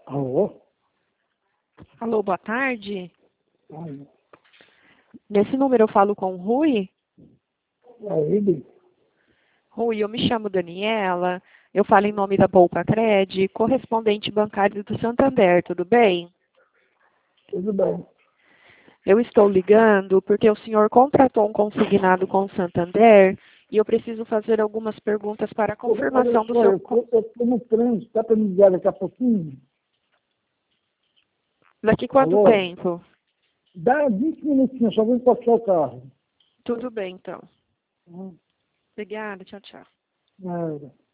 Alô? Alô, boa tarde. Aí, Nesse número eu falo com o Rui. ele, Rui, eu me chamo Daniela. Eu falo em nome da Poupa Cred, correspondente bancário do Santander, tudo bem? tudo bem. Eu estou ligando porque o senhor contratou um consignado com o Santander e eu preciso fazer algumas perguntas para a confirmação Olha do só, seu... eu estou no trânsito, dá para me ligar daqui a pouquinho? Daqui quanto Alô? tempo? Dá 20 minutinhos, só vou encostar o carro. Tudo bem, então. Hum, Obrigada, tchau, tchau. Nada.